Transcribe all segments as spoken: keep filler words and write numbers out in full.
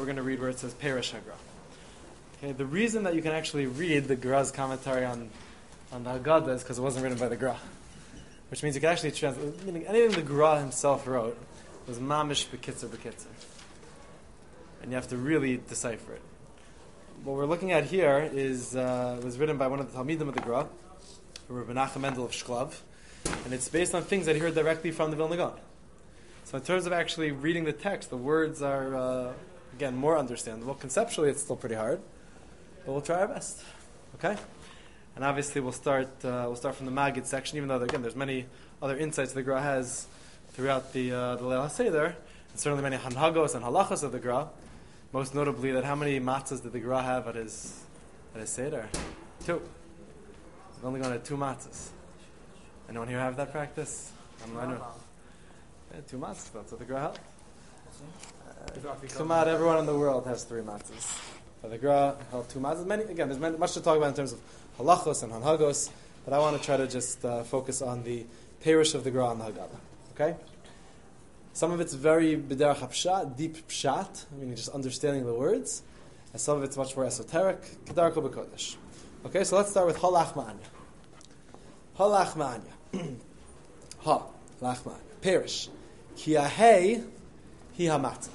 we're going to read where it says Perish HaGra. Okay, the reason that you can actually read the Gra's commentary on on the Haggadah is because it wasn't written by the Gra, which means you can actually translate. Meaning anything the Gra himself wrote was mamish bekitzer bekitzer, and you have to really decipher it. What we're looking at here is uh, was written by one of the Talmidim of the Gra, Rabbi Menachem Mendel of Shklov, and it's based on things that he heard directly from the Vilna Gaon. So in terms of actually reading the text, the words are, uh, again, more understandable. Conceptually, it's still pretty hard, but we'll try our best. Okay? And obviously, we'll start uh, we'll start from the Magid section, even though, again, there's many other insights the Gra has throughout the uh, the Leil HaSeder, and certainly many hanhagos and halachos of the Gra. Most notably, that how many matzahs did the Gra have at his at his Seder? Two. We've only gone at two matzahs. Anyone here have that practice? I don't know. Yeah, two matzahs, that's what the Gra held. Uh, Kumat, everyone in the world has three matzahs. But the Gra held two matzahs. Many, again, there's many, much to talk about in terms of halachos and hanhagos, but I want to try to just uh, focus on the perush of the Gra and the Haggadah. Okay? Some of it's very b'derach hapshat, deep pshat, meaning just understanding the words, and some of it's much more esoteric, kedarko b'kodesh. Okay, so let's start with halach ma'anya. Halach ma'anya. Ha, lach ma'anya. Perish. Ki ahei hi hamatzah.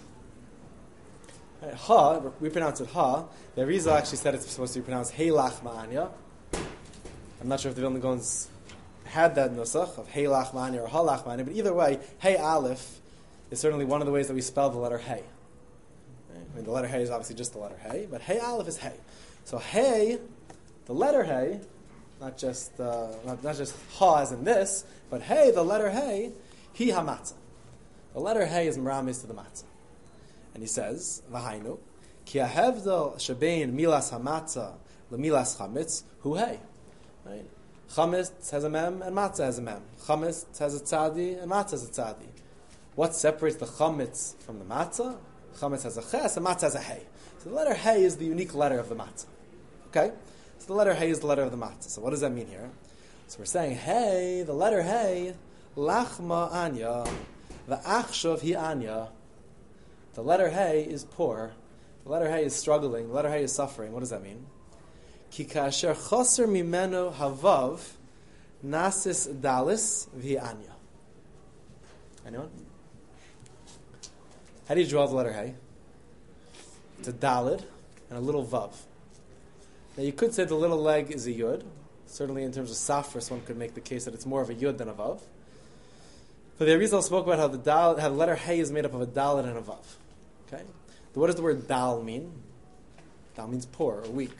Ha, we pronounce it ha. The Arizal actually said it's supposed to be pronounced hey lach ma'anya. I'm not sure if the Vilna Gaons had that nusach of hey lach ma'anya or ha lach ma'anya, but either way, hey aleph is certainly one of the ways that we spell the letter hey. I mean, the letter hey is obviously just the letter hey, but hey aleph is hey. So hey, the letter hey, not just uh, not, not just ha as in this, but hey, the letter hey, hi hamatzah. The letter hey is meramis to the matzah. And he says, V'hainu, ki ahevdel shebein milas hamatzah lemilas chametz hu hey. Right? Chametz has a mem and matzah has a mem. Chametz has a tzadi and matzah has a tzadi. What separates the chametz from the matzah? Chametz has a ches and matzah has a hey. So the letter hey is the unique letter of the matzah. Okay? So the letter hey is the letter of the matzah. So what does that mean here? So we're saying hey, the letter hey, lachma anya, the achshav hi anya. The letter hey is poor. The letter hey is struggling. The letter hey is suffering. What does that mean? Ki kasher choser mimeno havav nasis dalis vi anya. Anyone? How do you draw the letter hey? It's a dalid and a little vav. Now you could say the little leg is a yud. Certainly in terms of safras, one could make the case that it's more of a yud than a vav. But the Arizal spoke about how the dal, how the letter hey is made up of a dalid and a vav. Okay? What does the word dal mean? Dal means poor or weak.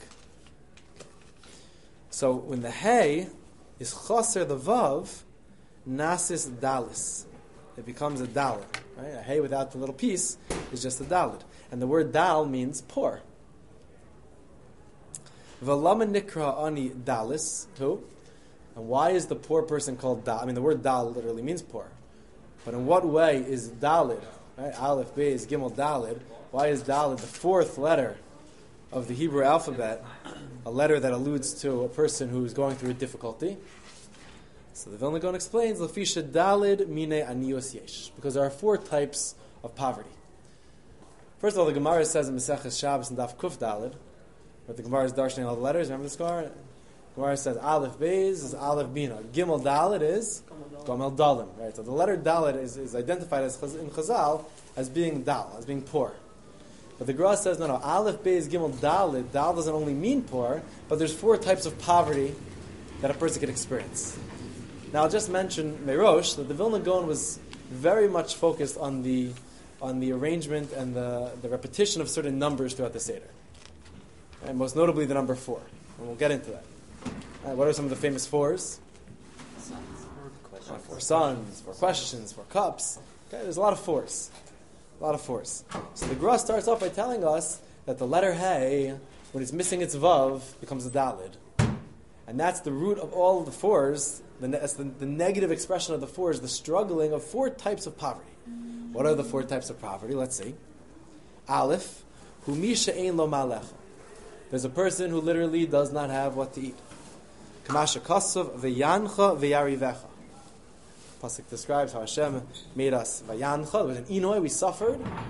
So when the hey is chaser the vav, nasis dalis. It becomes a dalid. Right? A hey without the little piece is just a dalid. And the word dal means poor. V'lama nikra ani dalis, who? And why is the poor person called dal? I mean, the word dal literally means poor. But in what way is dalid, right? Aleph, Beis, Gimel, Dalid. Why is dalid the fourth letter of the Hebrew alphabet, a letter that alludes to a person who is going through a difficulty? So the Vilna Gaon explains, Lafisha dalid mine anios yesh, because there are four types of poverty. First of all, the Gemara says in Maseches Shabbos and Daf Kuf Dalid, but the Gemara is darshaning all the letters. Remember this Gemara? Gemara says Aleph Beis is Aleph Bina. Gimel Dalet is Gomel Dalim. Right. So the letter Dalet is, is identified as in Chazal as being Dal, as being poor. But the Gra says no, no. Aleph Beis Gimel Dalet. Dal doesn't only mean poor, but there's four types of poverty that a person can experience. Now I'll just mention Merosh that the Vilna Gaon was very much focused on the on the arrangement and the, the repetition of certain numbers throughout the Seder. And most notably the number four. And we'll get into that. Uh, what are some of the famous fours? Sons. Uh, four sons, four questions, four cups. Okay, there's a lot of fours. A lot of fours. So the Gra starts off by telling us that the letter Hey, when it's missing its Vav, becomes a Dalid. And that's the root of all of the fours. The, that's the, the negative expression of the fours, the struggling of four types of poverty. What are the four types of poverty? Let's see. Aleph, hu mi she'ein lo ma'alecha. There's a person who literally does not have what to eat. Kamasha Kosov v'yancha v'yarivecha. Pasuk describes how Hashem made us v'yancha. There was an inoy, we suffered,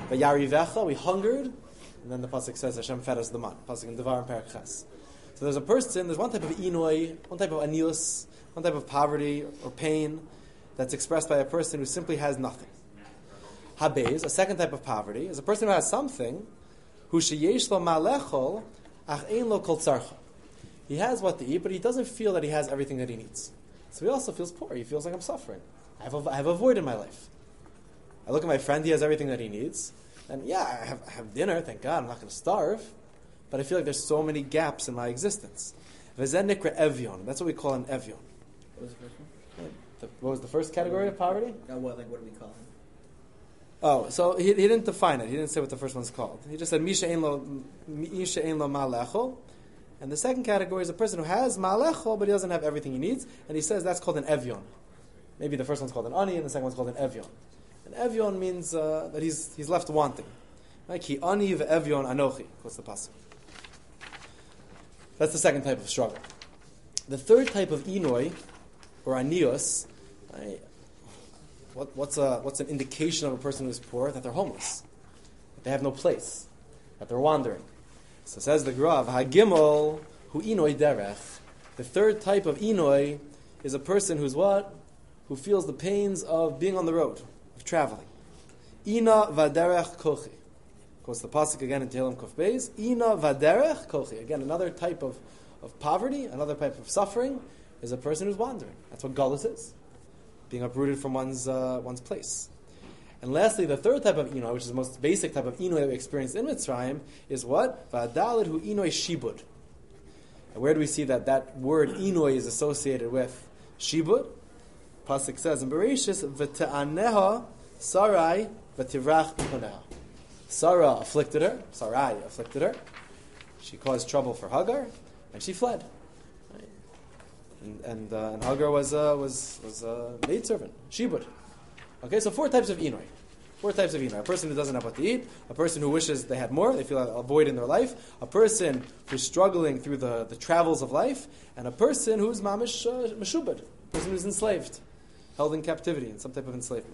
Vayarivecha, we hungered, and then the pasuk says Hashem fed us the man. Pasuk in Devar and Perek Ches. So there's a person, there's one type of inoi, one type of anius, one type of poverty or pain that's expressed by a person who simply has nothing. Habez, a second type of poverty, is a person who has something, who sheyesh lo malechol, ach ein lo kol tzarcha. He has what to eat, but he doesn't feel that he has everything that he needs. So he also feels poor. He feels like I'm suffering. I have a, I have a void in my life. I look at my friend, he has everything that he needs. And yeah, I have, I have dinner, thank God, I'm not going to starve. But I feel like there's so many gaps in my existence. V'zen nikra evyon. That's what we call an evyon. What was the first one? The, what was the first category of poverty? Uh, what, like, what do we call him? Oh, so he, he didn't define it. He didn't say what the first one's called. He just said, Misha ein lo, Misha ein lo ma'alechol. And the second category is a person who has ma'alechol, but he doesn't have everything he needs. And he says that's called an evyon. Maybe the first one's called an ani, and the second one's called an evyon. An evyon means uh, that he's he's left wanting. Like, Ki ani ve'evyon anochi. What's the pasuk? That's the second type of struggle. The third type of inoi, or anios, right, what, what's, a, what's an indication of a person who's poor? That they're homeless. That they have no place. That they're wandering. So says the Grav, Hagimel hu inoi derech. The third type of inoi is a person who's what? Who feels the pains of being on the road, of traveling. Ina vaderech kochi. Quotes the pasuk again in Tehillim Kuf Beis. Ina vaderech kochi. Again, another type of, of poverty, another type of suffering, is a person who's wandering. That's what galus is. Being uprooted from one's uh, one's place. And lastly, the third type of inoi, which is the most basic type of inoi that we experience in Mitzrayim, is what? Va'adalid hu inoi shibud. And where do we see that that word inoi is associated with shibud? Pasuk says in Bereshis, v'te'aneha sarai v'tivrach b'poneha. Sarah afflicted her, Sarai afflicted her. She caused trouble for Hagar, and she fled. Right? And and, uh, and Hagar was uh, was was a maidservant, shibud. Okay, so four types of inoi. Four types of inoi. A person who doesn't have what to eat, a person who wishes they had more, they feel a void in their life, a person who's struggling through the, the travels of life, and a person who's mamish uh, meshubad, a person who's enslaved, held in captivity, in some type of enslavement.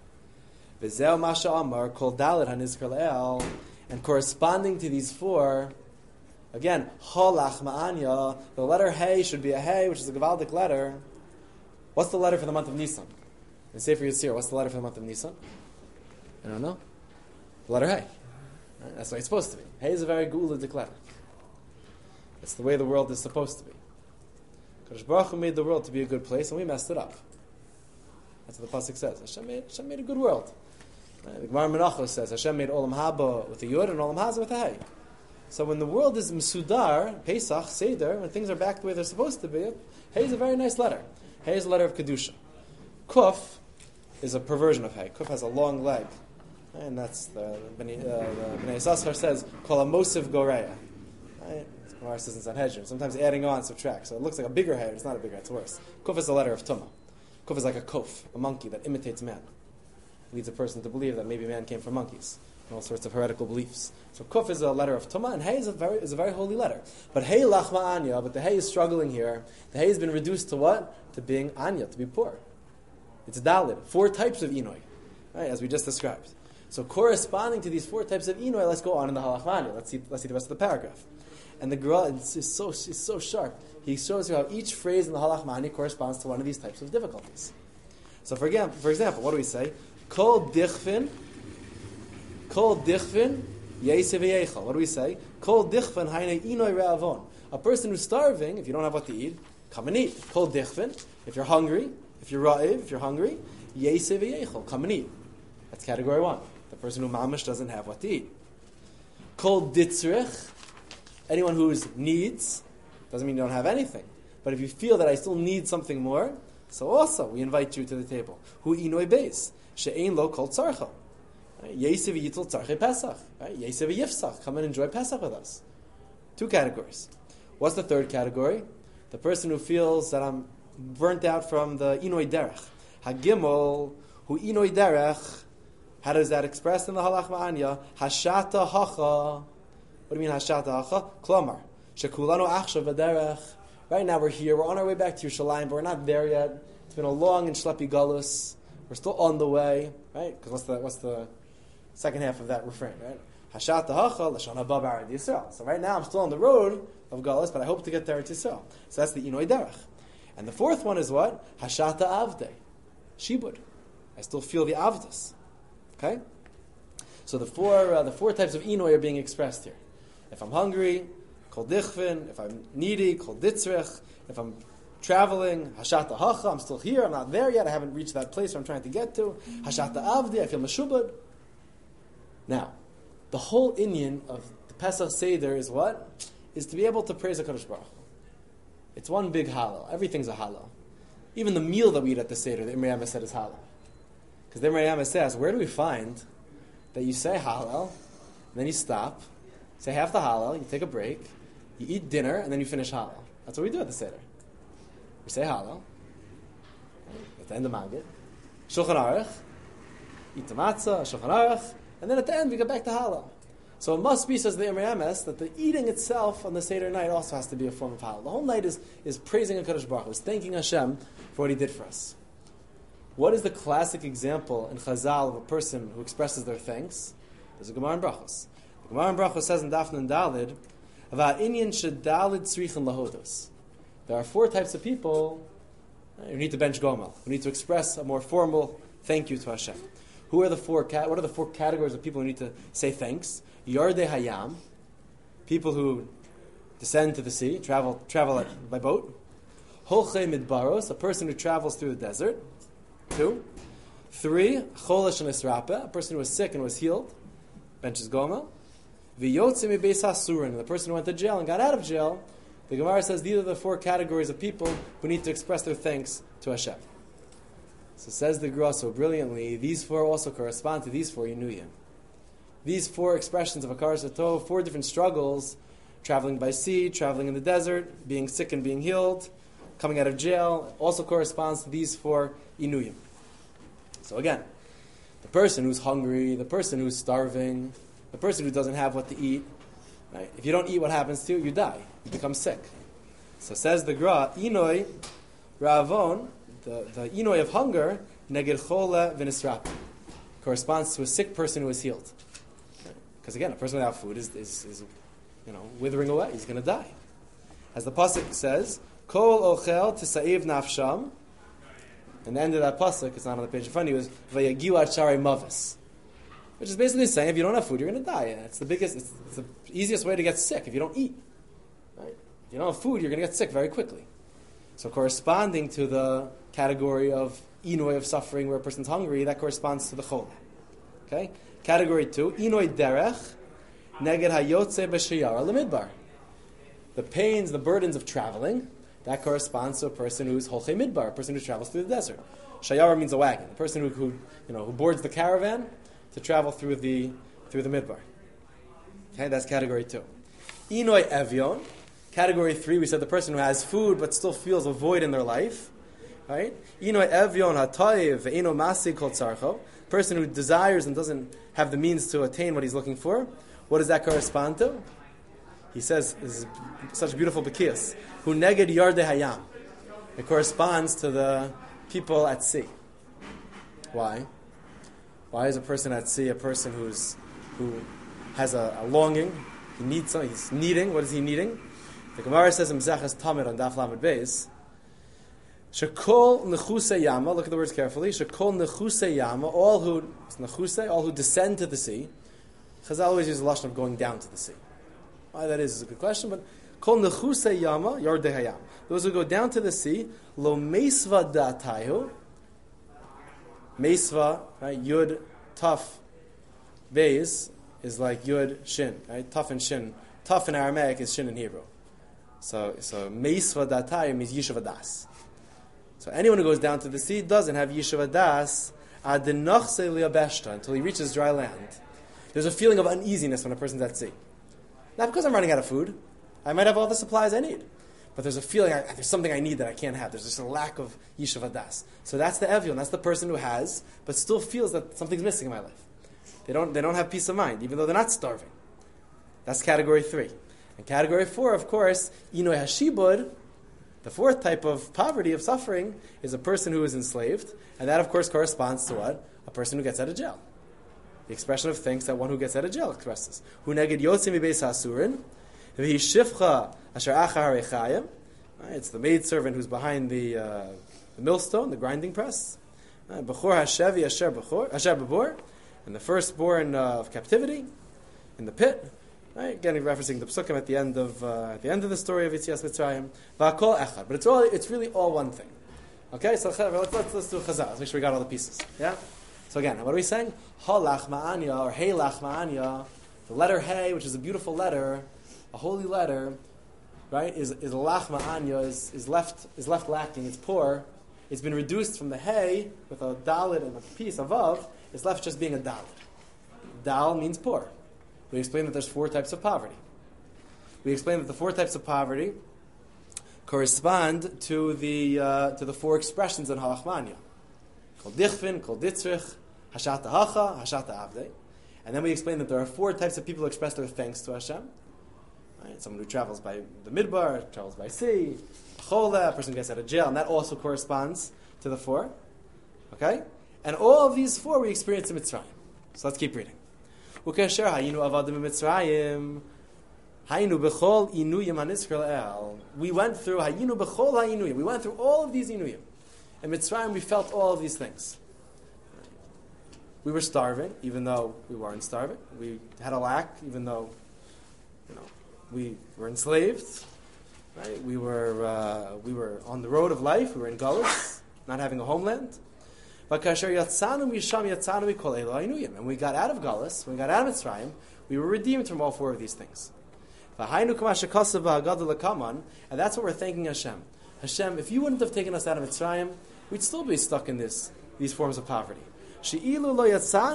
V'zeu masha amar kol dalet hanizkar le'el, and corresponding to these four, again, holach ma'anya, the letter hey should be a hey, which is a gavaldic letter. What's the letter for the month of Nisan? In Sefer Yetzirah, what's the letter for the month of Nisan? I don't know. The letter hey. Right? That's the way it's supposed to be. Hey is a very gulidic letter. It's the way the world is supposed to be. Kadosh Baruch Hu made the world to be a good place, and we messed it up. That's what the pasuk says. Hashem made, Hashem made a good world. Right? The Gemara Menachos says Hashem made Olam Haba with a yud and Olam Haza with a hey. So when the world is Mesudar, Pesach, Seder, when things are back the way they're supposed to be, hey is a very nice letter. Hey is a letter of Kedusha. Kuf is a perversion of hey. Kuf has a long leg. And that's the Bnei uh, Yissaschar says, Kol Amosiv Goreya. Right? Gemara says in Sanhedrin. Sometimes adding on, subtract. So it looks like a bigger hey, it's not a bigger hey, it's worse. Kuf is a letter of Tumah. Kuf is like a kof, a monkey that imitates man. Leads a person to believe that maybe man came from monkeys. And all sorts of heretical beliefs. So kuf is a letter of Tumah, and hey is a very is a very holy letter. But hey lachma anya, but the hey is struggling here. The hey has been reduced to what? To being anya, to be poor. It's dalid. Four types of inoi, right, as we just described. So corresponding to these four types of inoi, let's go on in the halachma anya. Let's see let's see the rest of the paragraph. And the Gra is so is so sharp. He shows you how each phrase in the halachma anya corresponds to one of these types of difficulties. So for example, for example, what do we say? Kol dichfin, kol dichfin, yesev yechal. What do we say? Kol dichfin haine inoi re'avon. A person who's starving, if you don't have what to eat, come and eat. Kol dichfin, if you're hungry, if you're ra'iv, if you're hungry, yesev yechal, come and eat. That's category one. The person who mamish doesn't have what to eat. Kol ditzrich, anyone who needs, doesn't mean you don't have anything. But if you feel that I still need something more, so also we invite you to the table. Hu inoi beis. She'ein lo kol tzarcha. Yesev yitl tzarche Pesach. Yesev yifsach. Come and enjoy Pesach with us. Two categories. What's the third category? The person who feels that I'm burnt out from the inoi derech. Hagimel hu inoi derech. How does that express in the halach ma'anya? Hashata hacha. What do you mean hashata hacha? Klomar. Shekulanu achshav v'derech. Right now we're here. We're on our way back to Yerushalayim, but we're not there yet. It's been a long and schleppy galus. We're still on the way, right? Because what's the what's the second half of that refrain, right? Hashat hacha l'shon haba b'Eretz Yisrael. So right now I'm still on the road of Galus, but I hope to get to Eretz Yisrael. So that's the Inoi Derech. And the fourth one is what? Hashata Avdei. Shibud. I still feel the Avdus. Okay? So the four uh, the four types of Inoi are being expressed here. If I'm hungry, Kol Dichvin. If I'm needy, Kol Ditzrich. If I'm traveling, Hashata Hacha, I'm still here, I'm not there yet, I haven't reached that place where I'm trying to get to. Hashata Avdei, I feel Meshubad. Now, the whole inyan of the Pesach Seder is what? Is to be able to praise HaKadosh Baruch Hu. It's one big halal. Everything's a halal. Even the meal that we eat at the Seder, the Imrei Yama said is halal. Because the Imrei Yama says, where do we find that you say halal, and then you stop, say half the halal, you take a break, you eat dinner, and then you finish halal. That's what we do at the Seder. We say halal, at the end of Magid, Shulchan Aruch, eat the matzah, Shulchan Aruch, and then at the end we go back to halal. So it must be, says the Imrei Emes, that the eating itself on the Seder night also has to be a form of halal. The whole night is, is praising HaKadosh Baruch Hu, is thanking Hashem for what He did for us. What is the classic example in Chazal of a person who expresses their thanks? There's a Gemara in Brachos. The Gemara in Brachos says in Daf Nun Dalid, Va'inyan shedalid tzrichin lahodos. There are four types of people who need to bench Gomel, who need to express a more formal thank you to Hashem. Who are the four? What are the four categories of people who need to say thanks? Yardei Hayam, people who descend to the sea, travel travel by boat. Holchei Midbaros, a person who travels through the desert. Two. Three. Cholesh Nisrape, a person who was sick and was healed, benches Gomel. V'yotze Mibeis Hasurin, the person who went to jail and got out of jail. The Gemara says these are the four categories of people who need to express their thanks to Hashem. So says the Gra so brilliantly, these four also correspond to these four Yinuyim. These four expressions of Hakaras HaTov, four different struggles, traveling by sea, traveling in the desert, being sick and being healed, coming out of jail, also corresponds to these four Inuyim. So again, the person who's hungry, the person who's starving, the person who doesn't have what to eat, right? If you don't eat, what happens to you? You die. You become sick. So says the Gra, Inoi, Ravon, the, the Inoi of hunger, Neged Chole V'Nisrap, corresponds to a sick person who is healed. Because again, a person without food is, is, is you know, withering away. He's going to die. As the pasuk says, Kol ochel tisaiv nafsham. And the end of that pasuk, it's not on the page in front of you, is Vayagiu ad sharei mavis, which is basically saying if you don't have food, you're going to die. It's the biggest, it's, it's the easiest way to get sick if you don't eat. Right? If you don't have food, you're going to get sick very quickly. So corresponding to the category of inoi of suffering, where a person's hungry, that corresponds to the chol. Okay. Category two, inoi derech, neged hayotze b'shayara lemidbar. The pains, the burdens of traveling, that corresponds to a person who's holchei midbar, a person who travels through the desert. Shayara means a wagon, a person who, who you know who boards the caravan to travel through the through the midbar. Okay, that's category two. Inoi evion, category three, we said the person who has food but still feels a void in their life. Right? Inoi evion hatayiv ve'ino masig kol tzarcho, person who desires and doesn't have the means to attain what he's looking for. What does that correspond to? He says, this is such beautiful bekiyas, hu neged yardei hayam. It corresponds to the people at sea. Why? Why is a person at sea a person who's who has a, a longing? He needs something. He's needing. What is he needing? The Gemara says in Mzachas Tamid on Daf Lamed Beis, Shekol nechuse yama. Look at the words carefully. Shekol nechuse yama. All who nechuse, all who descend to the sea. Chazal always uses the lashon of going down to the sea. Why that is is a good question, but kol nechuse yama yardei hayam. Those who go down to the sea, lo meisva datayu. Meisva, right? Yud, tough, beis is like yud, shin, right? Tough and shin. Tough in Aramaic is shin in Hebrew. So, so meisva datayu means yishuv das. So anyone who goes down to the sea doesn't have yishuv das ad denachse liabeshta until he reaches dry land. There's a feeling of uneasiness when a person's at sea. Not because I'm running out of food. I might have all the supplies I need. But there's a feeling, I, there's something I need that I can't have. There's just a lack of yishuv adas. So that's the evion. That's the person who has, but still feels that something's missing in my life. They don't, they don't have peace of mind, even though they're not starving. That's category three. And category four, of course, inoi hashibud, the fourth type of poverty, of suffering, is a person who is enslaved. And that, of course, corresponds to what? A person who gets out of jail. The expression of thanks that one who gets out of jail expresses. Hu neged yotzim mibeis hasurin, v'hi shifcha asher achar harechayim. It's the maidservant who's behind the, uh, the millstone, the grinding press. Bechor hashevi asher bechor asher bebor, and the firstborn uh, of captivity in the pit. Right? Again, referencing the psukim at the end of uh, at the end of the story of Yitzias Mitzrayim. V'akol echad, but it's all it's really all one thing. Okay, so let's let's, let's do chazal. Let's make sure we got all the pieces. Yeah. So again, what are we saying? Ha lach ma'anya or hey lach ma'anya. The letter hey, which is a beautiful letter, a holy letter, right? Is is lach ma'anya is is left is left lacking. It's poor. It's been reduced from the hey with a dalet and a piece above. It's left just being a dalet. Dal means poor. We explained that there's four types of poverty. We explained that the four types of poverty correspond to the uh, to the four expressions in halachmanya. Kol dichvin, kol ditzrich, hashat hacha, hashat avdei. And then we explained that there are four types of people who express their thanks to Hashem. Right? Someone who travels by the midbar, travels by sea, a chola, a person who gets out of jail, and that also corresponds to the four. Okay? And all of these four we experience in Mitzrayim. So let's keep reading. Ukasher hayinu avadim in Mitzrayim. Hayinu bechol inuyim haniskel el. We went through hayinu bechol hayinuyim. We went through all of these inuyim. In Mitzrayim, we felt all of these things. We were starving, even though we weren't starving. We had a lack, even though, you know, we were enslaved. Right? We were uh, we were on the road of life. We were in Galus, not having a homeland. And when we got out of Galus, when we got out of Mitzrayim, we were redeemed from all four of these things. And that's what we're thanking Hashem. Hashem, if you wouldn't have taken us out of Mitzrayim, we'd still be stuck in this these forms of poverty. Right? Like it says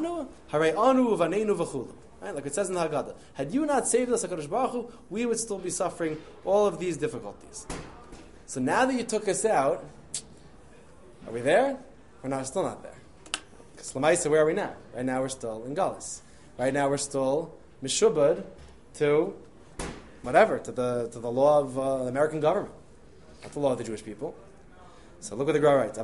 in the Haggadah, had you not saved us, HaKadosh Baruch Hu, we would still be suffering all of these difficulties. So now that you took us out, are we there? We're not, still not there. Because Lamaisa, where are we now? Right now we're still in Galus. Right now we're still mishubad to whatever, to the to the law of uh, the American government, not the law of the Jewish people. So look what the Gra writes.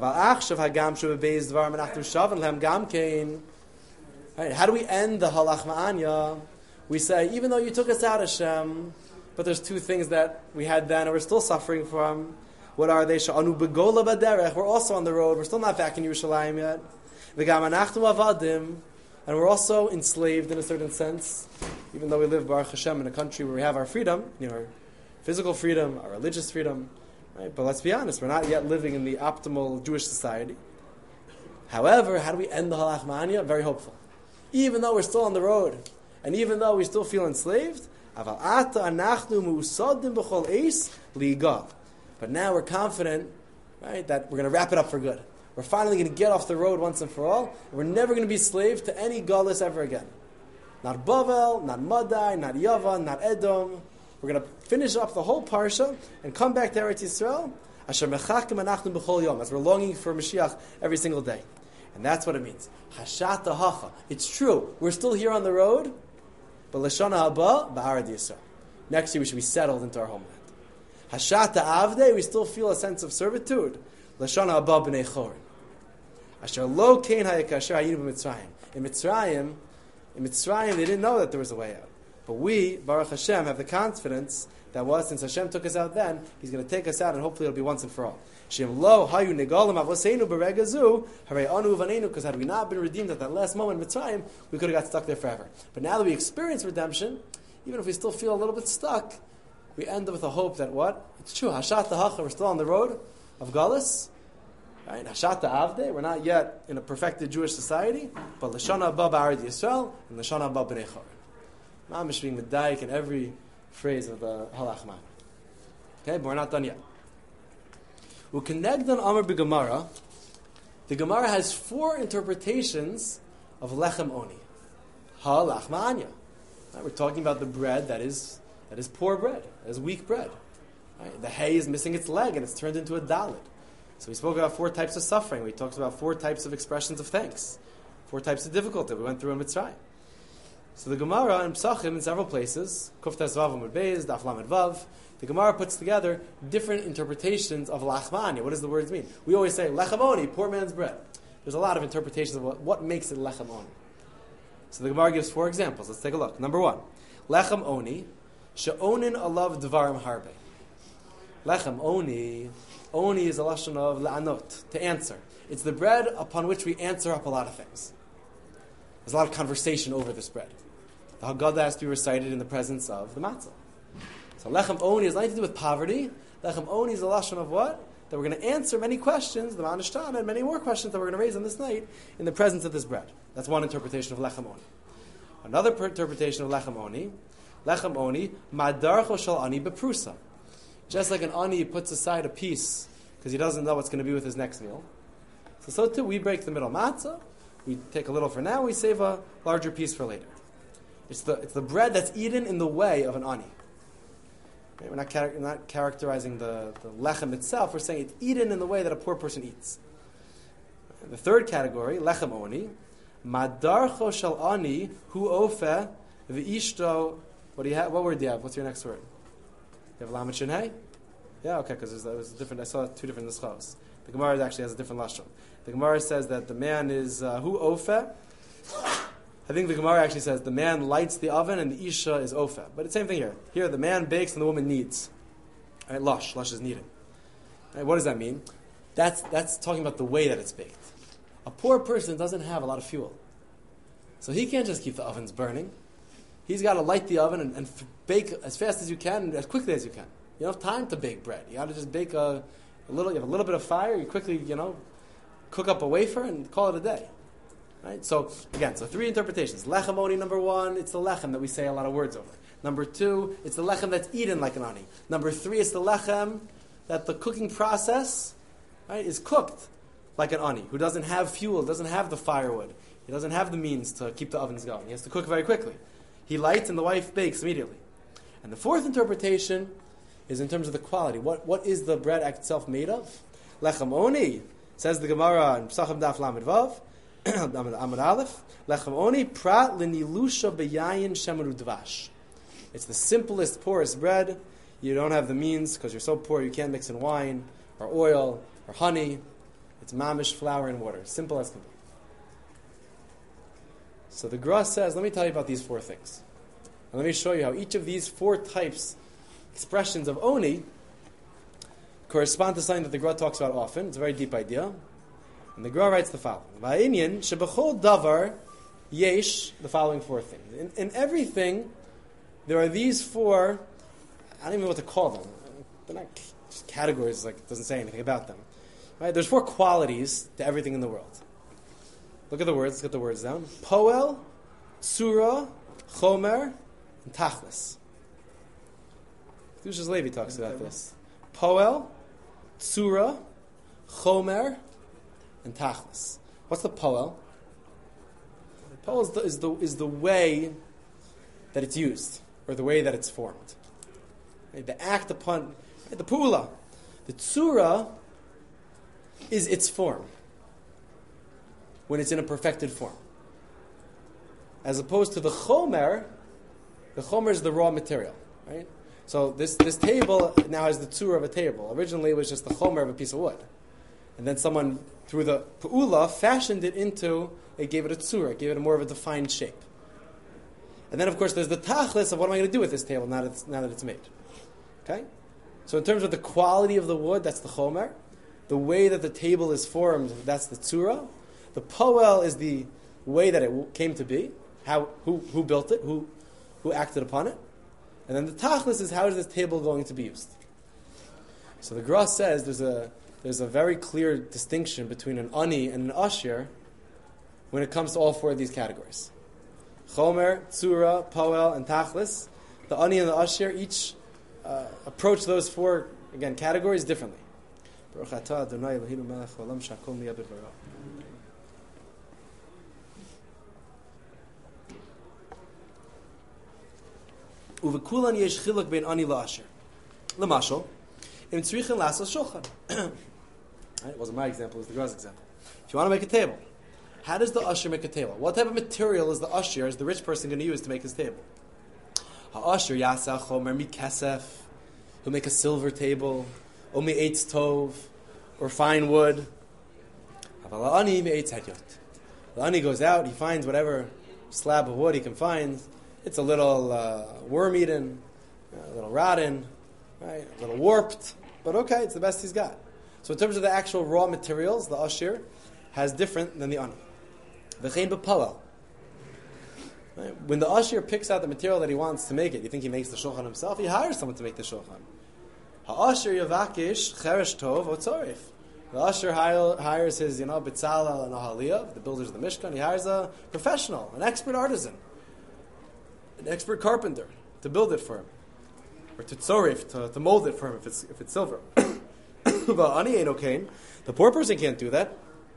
Right, how do we end the halach ma'anya? We say, even though you took us out, Hashem, but there's two things that we had then and we're still suffering from. What are they? Sha'anu begola baderech. We're also on the road. We're still not back in Yerushalayim yet. V'gam anachnu avadim. And we're also enslaved in a certain sense. Even though we live, Baruch Hashem, in a country where we have our freedom, you know, our physical freedom, our religious freedom. Right? But let's be honest, we're not yet living in the optimal Jewish society. However, how do we end the halach ma'anya? Very hopeful. Even though we're still on the road, and even though we still feel enslaved, aval ata anachnu mu'usadim b'chol eis li'gav. But now we're confident, right, that we're going to wrap it up for good. We're finally going to get off the road once and for all. And we're never going to be slaves to any galus ever again. Not Bavel, not Madai, not Yavan, not Edom. We're going to finish up the whole parsha and come back to Eretz Yisrael. Asher mechakim anachnu b'chol yom, as we're longing for Mashiach every single day. And that's what it means. Hashat hacha. It's true. We're still here on the road, but Lashana haba ba'arad Yisrael. Next year we should be settled into our homeland. Hashata avde, we still feel a sense of servitude. Lashana haba b'nei chorin. Asher lo kein hayakasher hayinu b'Mitzrayim. In Mitzrayim, in Mitzrayim, they didn't know that there was a way out. But we, Baruch Hashem, have the confidence that was, since Hashem took us out then, He's going to take us out, and hopefully it'll be once and for all. Shem lo hayu negalim avoseinu beregazu harei anu uvanenu. Because had we not been redeemed at that last moment in Mitzrayim, we could have got stuck there forever. But now that we experience redemption, even if we still feel a little bit stuck, we end up with a hope that what? It's true. Hashat hacha, we're still on the road of Galus. Right? Hashat avde, we're not yet in a perfected Jewish society, but Lashana haba b'arad Yisrael and Lashana haba b'nei chorin. Mamish being medayik in every phrase of the halach man. Okay, but we're not done yet. U'kenegdan amar b'Gemara. The Gemara has four interpretations of lechem oni. Ha lachma anya. Right, we're talking about the bread that is that is poor bread, that is weak bread. Right? The hay is missing its leg and it's turned into a dalit. So we spoke about four types of suffering. We talked about four types of expressions of thanks, four types of difficulty we went through in Mitzrayim. So the Gemara in Psachim in several places, Kuf Tes Vav Amud Beis, Daf Lamed Vav, the Gemara puts together different interpretations of lachmani. What does the words mean? We always say lechem oni, poor man's bread. There's a lot of interpretations of what, what makes it lechem oni. So the Gemara gives four examples. Let's take a look. Number one, lechem oni, she'onin alav dvarim harbe. Lechem oni, oni is a lashon of la'anot, to answer. It's the bread upon which we answer up a lot of things. There's a lot of conversation over this bread. The Haggadah has to be recited in the presence of the matzah. So lechem oni has nothing to do with poverty. Lechem oni is a lashon of what? That we're going to answer many questions, the Ma'anishtan, and many more questions that we're going to raise on this night in the presence of this bread. That's one interpretation of lechem oni. Another per- interpretation of lechem oni, lechem oni, madarcho shal ani beprusa. Just like an ani puts aside a piece because he doesn't know what's going to be with his next meal. So so too, we break the middle matzah, we take a little for now, we save a larger piece for later. It's the, it's the bread that's eaten in the way of an ani. Okay, we're not, char- not characterizing the, the lechem itself, we're saying it's eaten in the way that a poor person eats. The third category, lechem oni, madarcho shal ani hu ofe v'ishto. What do you have? What word do you have? What's your next word? You have lamed shin hey? Yeah, okay, because there was a different. I saw two different nuschos. The Gemara actually has a different lashon. The Gemara says that the man is uh, hu ofe. I think the Gemara actually says the man lights the oven and the isha is ofe. But it's the same thing here. Here, the man bakes and the woman kneads. All right, lush, lush is kneading. All right, what does that mean? That's that's talking about the way that it's baked. A poor person doesn't have a lot of fuel, so he can't just keep the ovens burning. He's got to light the oven and, and f- bake as fast as you can and as quickly as you can. You don't have time to bake bread. You got to just bake a, a little. You have a little bit of fire. You quickly, you know, cook up a wafer and call it a day. Right? So again, so three interpretations. Lechem oni, number one, it's the lechem that we say a lot of words over. Number two, it's the lechem that's eaten like an ani. Number three, it's the lechem that the cooking process, right, is cooked like an ani, who doesn't have fuel, doesn't have the firewood, he doesn't have the means to keep the ovens going. He has to cook very quickly. He lights and the wife bakes immediately. And the fourth interpretation is in terms of the quality. What what is the bread itself made of? Lechem oni, says the Gemara in Pesachim Daf Lamed Vav, Amud Aleph, lechem oni prat l'nilusha beyayin shemaru dvash. It's the simplest, poorest bread. You don't have the means because you're so poor you can't mix in wine or oil or honey. It's mamish, flour, and water. Simple as can be. So the Gra says, let me tell you about these four things. And let me show you how each of these four types, expressions of oni, correspond to something that the Gra talks about often. It's a very deep idea. And the Gra writes the following. Va'inyan shebechol davar yesh, the following four things. In, in everything, there are these four, I don't even know what to call them. They're not just categories, like it doesn't say anything about them. Right? There's four qualities to everything in the world. Look at the words. Let's get the words down. Poel, Tsura, Chomer, and Tachlis. Kedushas Levi talks about this. Poel, Tsura, Chomer, and Tachlis. What's the Poel? Poel is the, is the is the way that it's used, or the way that it's formed. Right? The act upon right? the Pula. The Tsura is its form when it's in a perfected form. As opposed to the chomer, the chomer is the raw material, right? So this, this table now has the tzura of a table. Originally it was just the chomer of a piece of wood. And then someone, through the pu'ula, fashioned it into, it gave it a tzura, it gave it a more of a defined shape. And then of course there's the tachlis of what am I going to do with this table now that it's, now that it's made. Okay? So in terms of the quality of the wood, that's the chomer. The way that the table is formed, that's the tzura. The poel is the way that it came to be, how who who built it, who who acted upon it, and then the tachlis is how is this table going to be used. So the Gra says there's a there's a very clear distinction between an ani and an ashir when it comes to all four of these categories: chomer, tzura, poel, and tachlis. The ani and the ashir each uh, approach those four again categories differently. Baruch atah Adonai Eloheinu melech haolam shehakol niyeh b'dvaro. Uvekulan yesh chiluk bein ani la'asher. L'mashal, im tzrichin lasos shulchan. It wasn't my example; it was the Gra's example. If you want to make a table, how does the usher make a table? What type of material is the usher, is the rich person, going to use to make his table? Ha'asher yasa chomer mikesef. He'll make a silver table, or me'etz tov, or fine wood. Aval ani me'etz hadyot. The ani goes out, he finds whatever slab of wood he can find. It's a little uh, worm-eaten, a little rotten, right? A little warped, but okay, it's the best he's got. So in terms of the actual raw materials, the ashir has different than the ani. V'chein b'palal. Right? When the ashir picks out the material that he wants to make it, you think he makes the shulchan himself? He hires someone to make the shulchan. Ha'ashir yavakish cheresh tov otzorif. The usher hires his, you know, Bitzalel and Ahaliyav, the builders of the Mishkan. He hires a professional, an expert artisan, an expert carpenter to build it for him, or to tzorif, to, to mold it for him if it's if it's silver. But ani ain't okay. The poor person can't do that.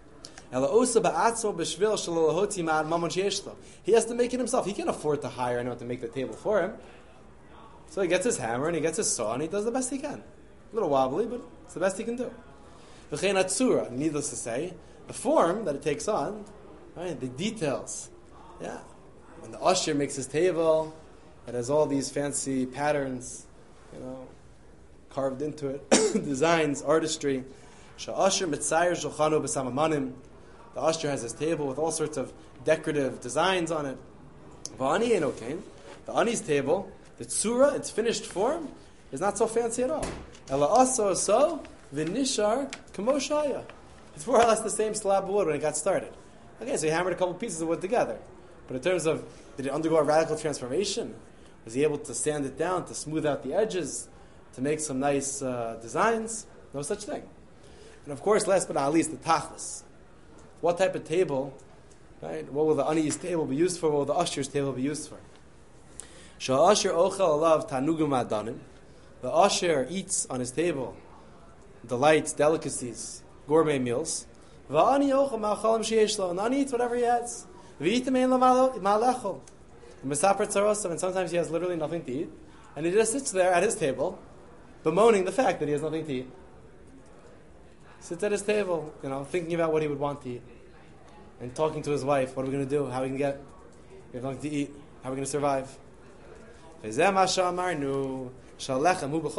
He has to make it himself. He can't afford to hire anyone to make the table for him. So he gets his hammer and he gets his saw and he does the best he can. A little wobbly, but it's the best he can do. V'chein atzura, needless to say, the form that it takes on, right, the details. Yeah. When the usher makes his table, it has all these fancy patterns, you know, carved into it, designs, artistry. Sha'asher mitzayer shulchano b'samamanim. The usher has his table with all sorts of decorative designs on it. V'ani ain't okay. The ani's table, the tzura, its finished form, is not so fancy at all. Ela aso so v'nishar kamoshaya. It's more or less the same slab of wood when it got started. Okay, so he hammered a couple pieces of wood together. But in terms of, did it undergo a radical transformation? Was he able to sand it down, to smooth out the edges, to make some nice uh, designs? No such thing. And of course, last but not least, the tachlis. What type of table, right? What will the ani's table be used for? What will the usher's table be used for? Sha'asher ochel alav tanugim adanim. The usher eats on his table delights, delicacies, gourmet meals. Va'ani ochel ma'achalim sheyesh lo. And ani eats whatever he has. V'item ein lo ma'alechol. And sometimes he has literally nothing to eat. And he just sits there at his table, bemoaning the fact that he has nothing to eat. Sits at his table, you know, thinking about what he would want to eat. And talking to his wife, what are we going to do? How are we going to get? We have nothing to eat. How are we going to survive? So let's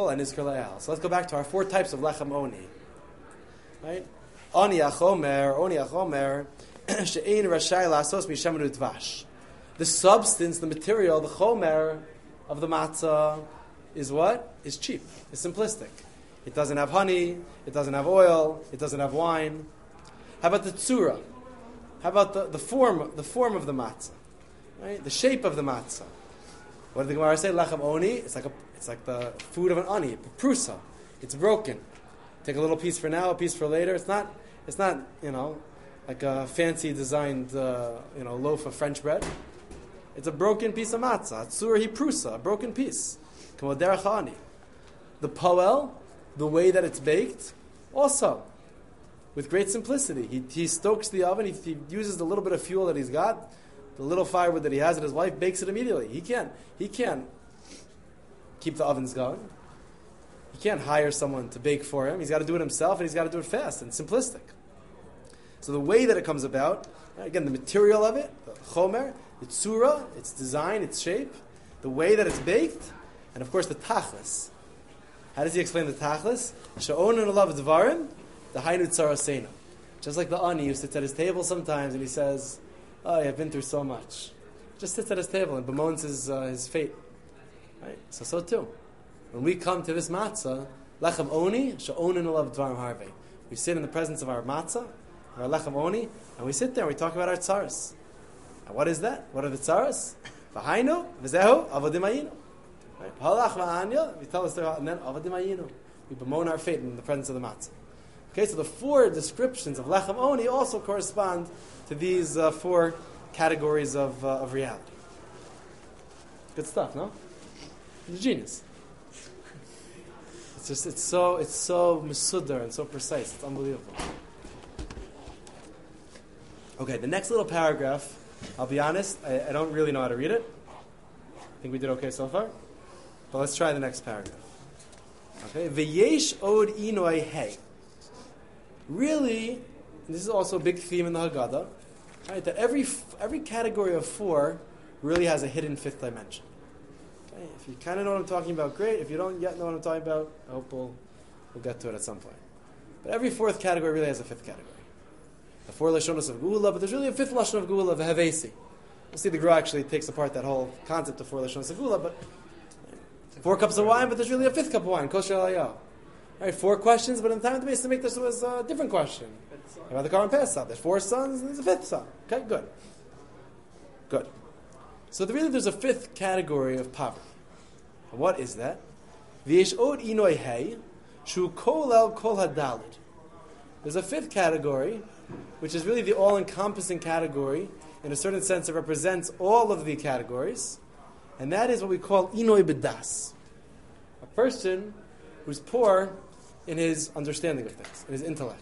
go back to our four types of lechem oni. Right? Oni achomer, oni achomer, she'ein rashai la'asos mishem dvash. The substance, the material, the chomer of the matzah is what? Is cheap. It's simplistic. It doesn't have honey. It doesn't have oil. It doesn't have wine. How about the tzura? How about the, the form the form of the matzah? Right? The shape of the matzah. What did the Gemara say? Lechem oni. It's like a it's like the food of an ani, prusa. It's broken. Take a little piece for now, a piece for later. It's not it's not you know like a fancy designed uh, you know loaf of French bread. It's a broken piece of matzah. Tzura hi prusa, a broken piece. K'moderach ani. The poel, the way that it's baked, also with great simplicity. He he stokes the oven. He, he uses the little bit of fuel that he's got, the little firewood that he has, and his wife bakes it immediately. He can't he can't keep the ovens going. He can't hire someone to bake for him. He's got to do it himself, and he's got to do it fast and simplistic. So the way that it comes about, again, the material of it, the chomer, the tzura, its design, its shape, the way that it's baked, and of course the tachlis. How does he explain the tachlis? Sha'onin alav dvarim, the hainu tzarasena. Just like the ani who sits at his table sometimes and he says, "Oh, I've been through so much." Just sits at his table and bemoans his uh, his fate. Right? So so too. When we come to this matzah, lechem oni, sha'onin alav dvarim harvei. We sit in the presence of our matzah, our lechem oni, and we sit there and we talk about our tzaras. And what is that? What are the tzaras? V'hainu, v'zehu, avodim hayinu. Right? Halach v'anya, we tell us there, and then avodim hayinu. We bemoan our fate in the presence of the matzah. Okay, so the four descriptions of lechem oni also correspond to these uh, four categories of uh, of reality. Good stuff, no? It's a genius. It's just it's so it's so mesudar and so precise. It's unbelievable. Okay, the next little paragraph. I'll be honest, I, I don't really know how to read it. I think we did okay so far. But let's try the next paragraph. Okay, V'yesh od inoi hey. Really, and this is also a big theme in the Haggadah, right? That every every category of four really has a hidden fifth dimension. Okay? If you kind of know what I'm talking about, great. If you don't yet know what I'm talking about, I hope we'll, we'll get to it at some point. But every fourth category really has a fifth category. The four Lashonos of Geula, but there's really a fifth Lashon of Geula, of Hevesi. We'll see the Gra actually takes apart that whole concept of four Lashon Segula, but four cups of wine, but there's really a fifth cup of wine. Kosher Alayahu. Right, four questions, but in the time of the Beis Hamikdash there was a different question about the Karban Pesach. There's four sons, and there's a fifth son. Okay, good. Good. So the, really there's a fifth category of poverty. And what is that? V'yesh od inoi hei, shu kol el kol hadalid. There's a fifth category, which is really the all-encompassing category, in a certain sense it represents all of the categories, and that is what we call inoi bedas. A person who's poor in his understanding of things, in his intellect.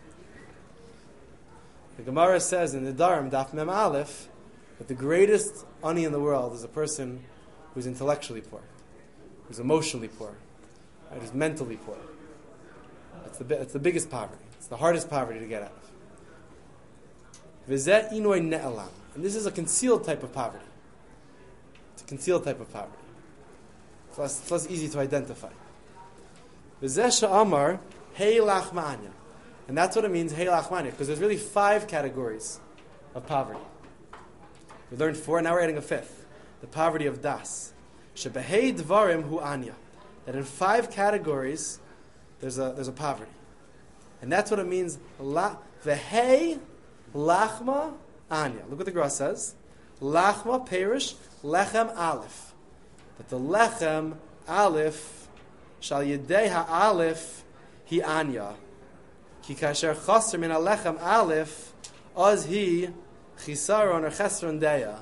The Gemara says in the Dharam, Daf Mem Aleph, that the greatest ani in the world is a person who's intellectually poor, who's emotionally poor, right, who's mentally poor. That's the, that's the biggest poverty. It's the hardest poverty to get out of. V'zeh inoi ne'elam. And this is a concealed type of poverty. It's a concealed type of poverty. It's less, it's less easy to identify. V'zeh sha'amar hei lach ma'anya. And that's what it means, hei lach ma'anya, because there's really five categories of poverty. We learned four, now we're adding a fifth. The poverty of das. Shebehei dvarim hu anya. That in five categories, there's a there's a poverty. And that's what it means, la, v'hei lachma anya. Look what the Gra says. Lachma perish lechem aleph. That the lechem aleph shal yedei ha-aleph hi anya. Ki kasher chaser min ha-lechem aleph oz hi chisaron or chesron deya.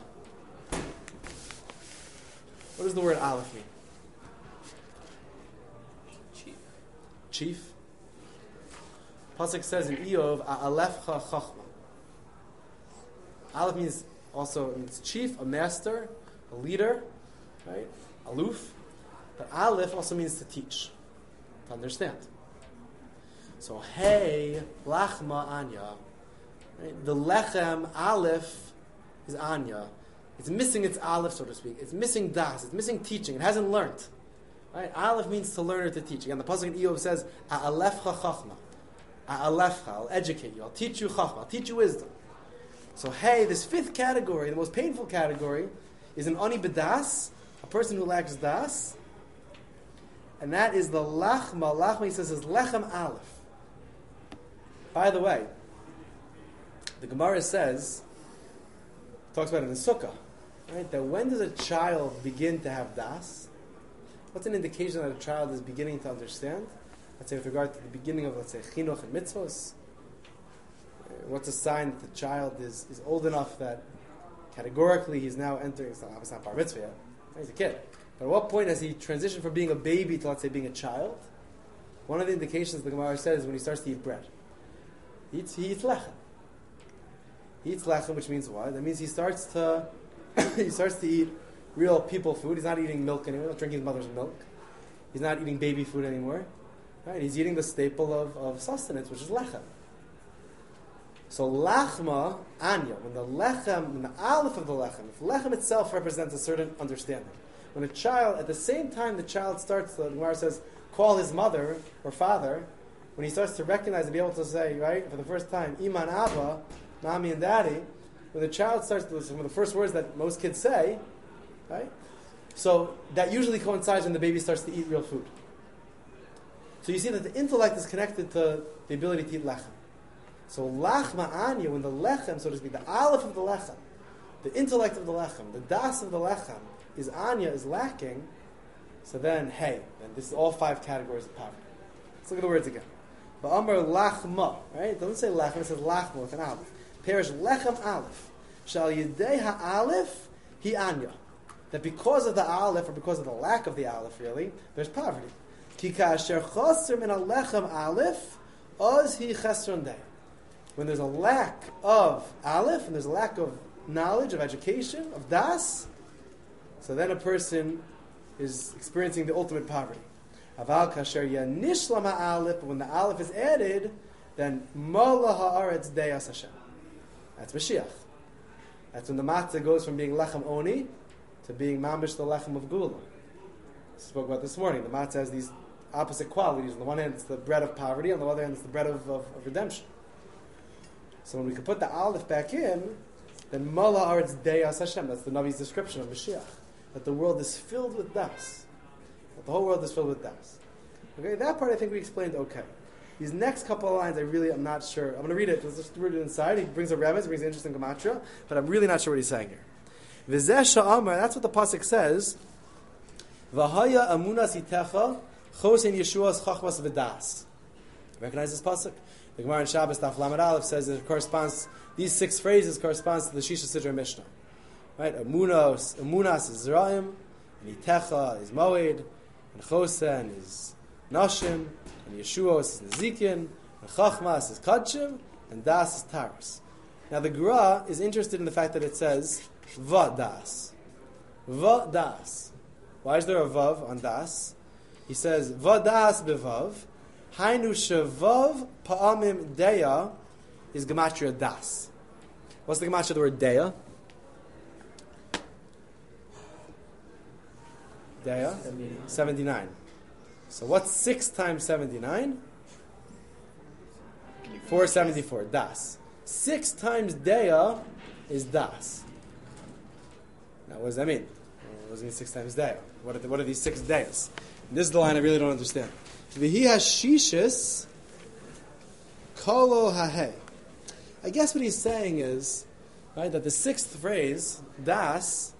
What does the word aleph mean? Chief. Chief. Pasuk says in Eov, A'alefcha chachma. Aleph means also means chief, a master, a leader, right? Aloof. But Aleph also means to teach, to understand. So hey, lachma anya. Right? The lechem Aleph is anya. It's missing its Aleph, so to speak. It's missing das. It's missing teaching. It hasn't learned. Right? Aleph means to learn or to teach. Again, the pasuk in Eov says, A'alefcha chachma. A'alefcha, I'll educate you. I'll teach you chachma. I'll teach you wisdom. So hey, this fifth category, the most painful category, is an ani bedas, a person who lacks das, and that is the lachma. Lachma, he says, is lechem aleph. By the way, the Gemara says, talks about it in Sukkah, right? That when does a child begin to have das? What's an indication that a child is beginning to understand? Let's say with regard to the beginning of, let's say, chinuch and mitzvos. What's a sign that the child is, is old enough that categorically he's now entering, it's not, it's not bar mitzvah yet, he's a kid. But at what point has he transitioned from being a baby to, let's say, being a child? One of the indications the Gemara says is when he starts to eat bread. He eats, he eats lechem. He eats lechem, which means what? That means he starts to he starts to eat real people food. He's not eating milk anymore, not drinking his mother's milk. He's not eating baby food anymore. Right? He's eating the staple of, of sustenance, which is lechem. So lachma, anya, when the lechem, when the aleph of the lechem, if lechem itself represents a certain understanding. When a child, at the same time the child starts, the Gemara says, call his mother or father, when he starts to recognize and be able to say, right, for the first time, Iman Abba, Mommy and Daddy, when the child starts to listen, one of the first words that most kids say, right? So that usually coincides when the baby starts to eat real food. So you see that the intellect is connected to the ability to eat lechem. So lachma anya, when the lechem, so to speak, the aleph of the lechem, the intellect of the lechem, the das of the lechem, is anya, is lacking, so then, hey, then this is all five categories of poverty. Let's look at the words again. Ba'amar lachma, right? It doesn't say lechem, it says lachma with an aleph. Perish lechem aleph. Shal yedei ha'aleph hi anya. That because of the aleph, or because of the lack of the aleph, really, there's poverty. Ki ka'asher chaser min ha'lechem aleph, oz hi chesron dei. When there's a lack of aleph, and there's a lack of knowledge, of education, of das, so then a person is experiencing the ultimate poverty. Aval kasher yanishlam ha'aleph, when the aleph is added, then mala ha'aretz deyas Hashem. That's Mashiach. That's when the matzah goes from being lechem oni to being mamish the lechem of gula. We spoke about this morning. The matzah has these opposite qualities. On the one hand, it's the bread of poverty. On the other hand, it's the bread of, of, of redemption. So when we can put the aleph back in, then Mala Aretz Deyas Hashem. That's the Navi's description of Mashiach. That the world is filled with das. That the whole world is filled with das. Okay, that part I think we explained okay. These next couple of lines, I really am not sure. I'm going to read it. Let's just read it inside. He brings a remez, brings an interesting gematria, but I'm really not sure what he's saying here. V'zeh sha'amar, that's what the pasuk says. V'haya amunas itecha chosen Yeshua's chachmas v'das. Recognize this pasuk? The Gemara in Shabbos, Daf Lamed Aleph, says that it corresponds, these six phrases corresponds to the Shisha Sidra Mishnah. Right? Amunas, amunas is Zerayim, and itecha is Moed, and chosen is Nashim, and Yeshua is Nezikin, and Chachmas is Kadshim, and Das is Taras. Now the Gra is interested in the fact that it says Va Das. Va Das. Why is there a Vav on Das? He says Va Das bevav. Hainu shevav pa'amim deya is gematria Das. What's the gematria of the word deya? Deya? seventy-nine. So what's six times seventy-nine? four seventy-four. Das. Six times Deya is Das. Now what does that mean? What does it mean six times Deya? What are, the, what are these six Deyas? And this is the line I really don't understand. V'hi hashishis kolo hahei. I guess what he's saying is, right, that the sixth phrase, Das,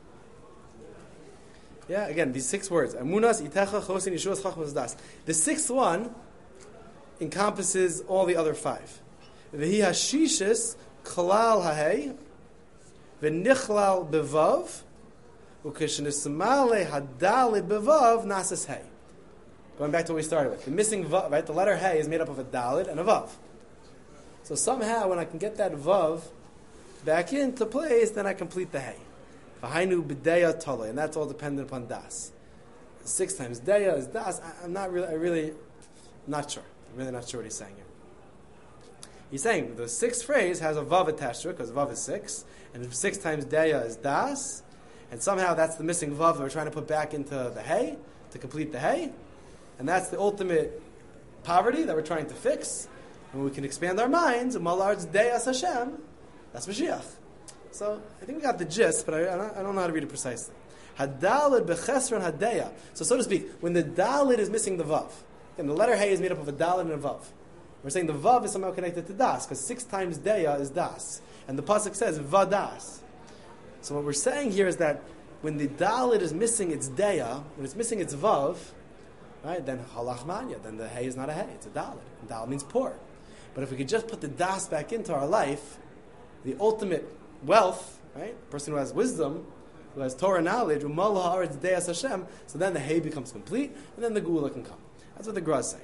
yeah, again, these six words. Amunas, itecha, chosin, yeshuas, chachmas, das. The sixth one encompasses all the other five. V'hi hashishis kalal hahei v'nichlal bevav u'kishnismale hadali bevav nasas hey. Going back to what we started with. The missing vav, right? The letter hey is made up of a dalid and a vav. So somehow when I can get that vav back into place, then I complete the hey. V'hainu b'deya tole, and that's all dependent upon das. Six times deya is das. I, I'm not really, I really, not sure. I'm really not sure what he's saying here. He's saying the sixth phrase has a vav attached to it because vav is six, and six times deya is das, and somehow that's the missing vav that we're trying to put back into the hey to complete the hey, and that's the ultimate poverty that we're trying to fix. And we can expand our minds. Malar's deyas Hashem. That's Mashiach. So I think we got the gist, but I, I, don't, I don't know how to read it precisely. Hadalid bechesron hadeya. So so to speak, when the dalid is missing the vav, and the letter hey is made up of a dalid and a vav, we're saying the vav is somehow connected to das, because six times deya is das, and the pasuk says vadas. So what we're saying here is that when the dalid is missing its deya, when it's missing its vav, right, then halachmanya, then the hey is not a hey, it's a dalid. And dalid means poor. But if we could just put the das back into our life, the ultimate wealth, right? A person who has wisdom, who has Torah knowledge, u'mallah haaretz deyas Hashem, so then the hay becomes complete, and then the gula can come. That's what the Gra is saying.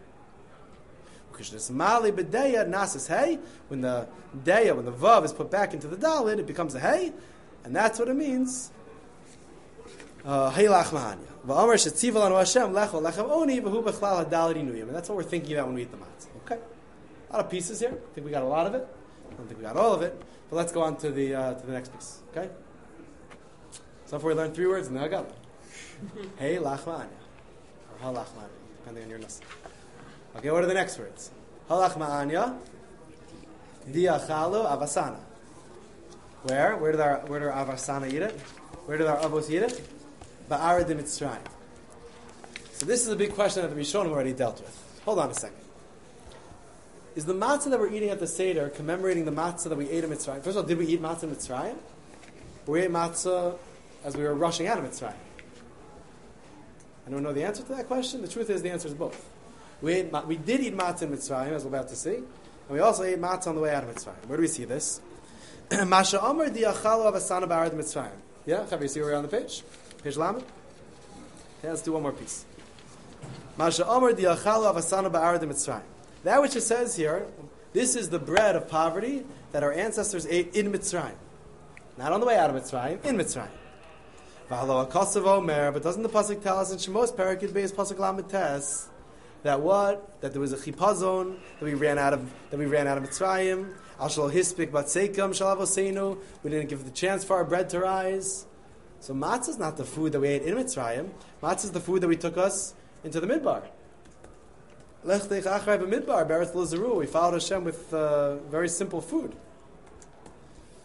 When the deya, when the vav is put back into the dalid, it becomes a hay, and that's what it means. Haylach mahanya. V'amar shetziva lanu Hashem lecho lechem oni v'hu bechlal hadalid inuyim. And that's what we're thinking about when we eat the matzah. Okay, a lot of pieces here. I think we got a lot of it. I don't think we got all of it. But let's go on to the uh, to the next piece. Okay. So far we learned three words, and now I got it. Hey lachmanya, or halachmanya, depending on your nus. Okay, what are the next words? Halachmanya, diachalu avasana. Where? Where did our where did our avasana eat it? Where did our avos eat it? Ba'ara de Mitzrayim. So this is a big question that the Rishonim already dealt with. Hold on a second. Is the matzah that we're eating at the Seder commemorating the matzah that we ate in Mitzrayim? First of all, did we eat matzah in Mitzrayim? Or we ate matzah as we were rushing out of Mitzrayim? Anyone know the answer to that question? The truth is the answer is both. We ate, we did eat matzah in Mitzrayim, as we're about to see, and we also ate matzah on the way out of Mitzrayim. Where do we see this? Masha Omer diachalu avasana ba'arad Mitzrayim. Yeah, Chavi, you see where we're on the page? Page Lamed? Okay, let's do one more piece. Masha Omer diachalu avasana ba'arad Mitzrayim. That which it says here, this is the bread of poverty that our ancestors ate in Mitzrayim. Not on the way out of Mitzrayim, in Mitzrayim. V'halo hakasav omer, but doesn't the pasuk tell us in Shemos Parakid Beis pasuk Lamed Tes that what? That there was a chipazon that we ran out of that we ran out of Mitzrayim. Al shelo hispik batseikam shalavosenu. We didn't give the chance for our bread to rise. So matzah is not the food that we ate in Mitzrayim. Matzah is the food that we took us into the Midbar. Lech teich achrei b'midbar, beretz lo zeru. We followed Hashem with uh, very simple food.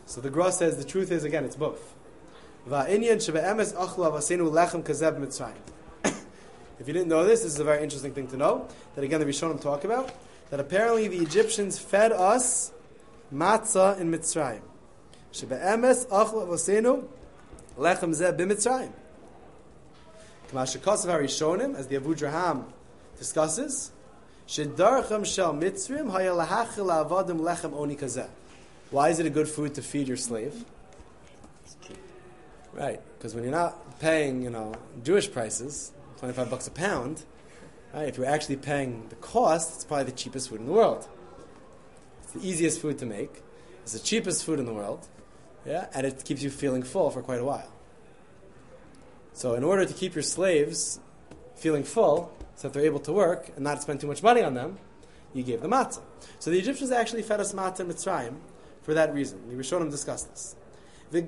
So the Gra says the truth is, again, it's both. Va'inyan shebe'emes achlu avasenu lechem kazeb mitzrayim. If you didn't know this, this is a very interesting thing to know, that again the Rishonim talk about, that apparently the Egyptians fed us matzah in Mitzrayim. Shebe'emes achlu avasenu lechem zeh b'mitzrayim. K'ma shekasav harishonim, as the Avudraham discusses, shedarchem shel mitzrim haya lahachil avadim lechem oni kazeh. Why is it a good food to feed your slave? Right, because when you're not paying, you know, Jewish prices, twenty-five bucks a pound, right, if you're actually paying the cost, it's probably the cheapest food in the world. It's the easiest food to make. It's the cheapest food in the world. Yeah, and it keeps you feeling full for quite a while. So in order to keep your slaves feeling full, so that they're able to work and not spend too much money on them, you gave them matzah. So the Egyptians actually fed us matzah in Mitzrayim for that reason. The Rishonim discussed this. And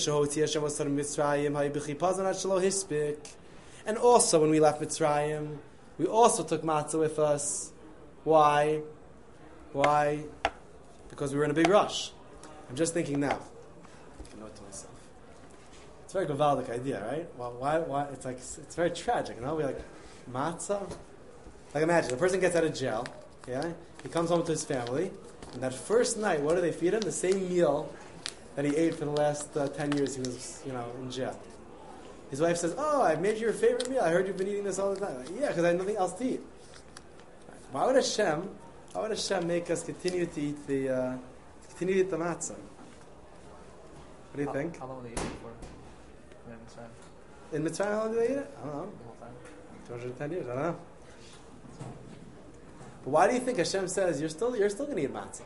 also, when we left Mitzrayim, we also took matzah with us. Why? Why? Because we were in a big rush. I'm just thinking now. I know it to myself. It's a very Gavaldic idea, right? Well, why? Why? It's like it's very tragic. You know, we like matzah. Like imagine a person gets out of jail. Yeah, he comes home to his family, and that first night, what do they feed him? The same meal that he ate for the last uh, ten years he was, you know, in jail. His wife says, "Oh, I made you your favorite meal. I heard you've been eating this all the time." Like, yeah, because I had nothing else to eat. Why would Hashem? Why would Hashem make us continue to eat the uh, continue to eat the matzah? What do you how, think? How long did they eat it for? In Mitzrayim? In Mitzrayim, how long do they eat it? I don't know. The whole time? two hundred ten years. I don't know. But why do you think Hashem says you're still you're still going to eat matzah?